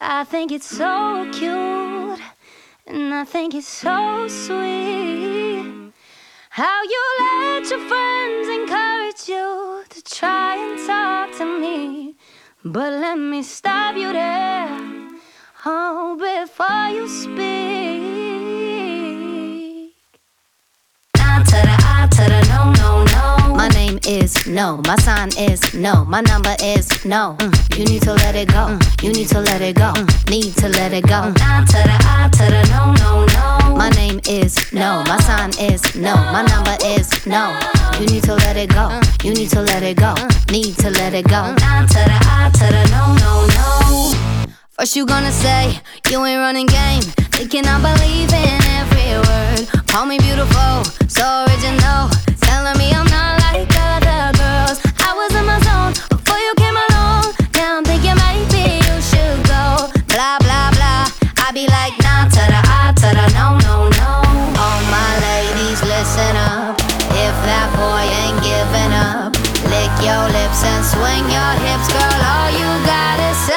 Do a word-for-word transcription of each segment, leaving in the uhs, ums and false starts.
I think it's so cute, and I think it's so sweet how you let your friends encourage you to try and talk to me. But let me stop you there, oh, before you speak. Nah to the I to the no, no, no. My name is no, my sign is no, my number is no. Mm. You need to let it go, mm. You need to let it go, mm. Need to let it go. Nah to the I to the no, no, no. My name is no, my sign is no, my number is no. You need to let it go, you need to let it go, need to let it go. Nah to the I to the no, no, no. First you gonna say you ain't running game, thinking I believe in every word. Call me beautiful, so original, telling me I'm not like other girls. I was in my zone before you came along. Now I'm thinking maybe you should go. Blah blah blah, I be like nah to the I to the no no no. All my ladies listen up, if that boy ain't giving up, lick your lips and swing your hips, girl. All you gotta say,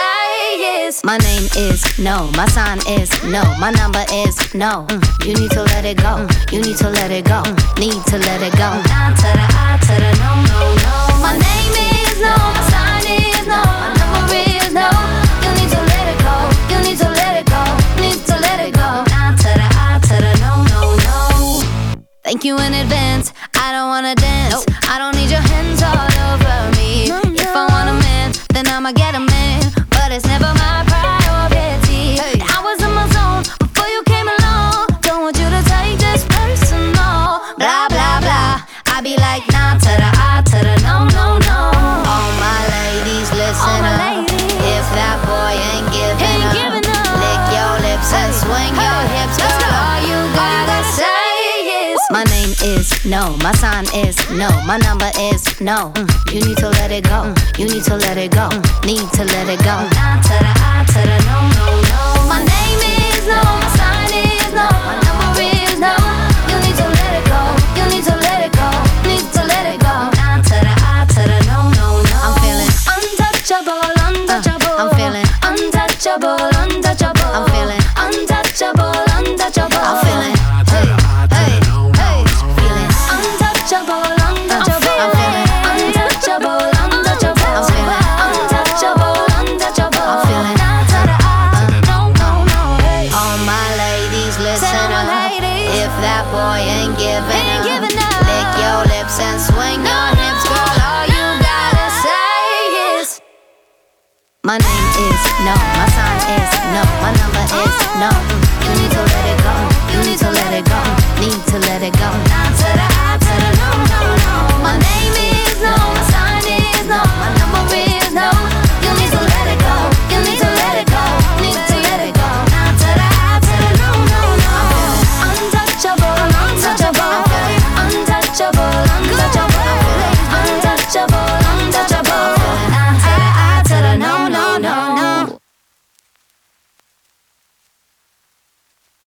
my name is no, my sign is no, my number is no. Mm. You need to let it go, mm. You need to let it go, mm. Need to let it go. Nah to the I to the no, no, no. My name is no, my sign is no, my number is no. You need to let it go, you need to let it go, need to let it go. Nah to the I to the no, no, no. Thank you in advance, I don't wanna dance, nope. I don't need your hands all over me, no, no. If I want a man, then I'ma get a man, but it's never my priority. Hey. I was in my zone before you came along, don't want you to take this personal. Blah blah blah, I be like nah to the I to the no no no. All my ladies listen my up, ladies. if that boy ain't giving, ain't up, giving up, lick your lips and hey. swing hey. Your hips, girl. Go. All you gotta say is my name is no, my sign is no, my number is no. Mm. You need to let it go, mm. You need to let it go, mm. Need to let it go. Nah to the I to the no, no, no. My name is no, my sign is no, my number is no. You need to let it go, you need to let it go, need to let it go. Nah to the I to the no, no, no. I'm feeling untouchable, untouchable. Uh, I'm feeling untouchable, untouchable. I'm feeling untouchable, untouchable. I'm feeling hey, hey, hey, feeling untouchable, untouchable. I'm feeling untouchable, untouchable. I'm feeling untouchable, untouchable. I'm feeling Nah to the I to the no, no, no. Hey. all my ladies listen Tell my up, ladies. if that boy ain't giving Ain't up, giving up. lick your lips and swing No, your hips, no, girl. All you no, gotta no. say is my name is no, my sign is no, my number is no. You need to let it go, you need to let it go, need to let it go. Nah to the I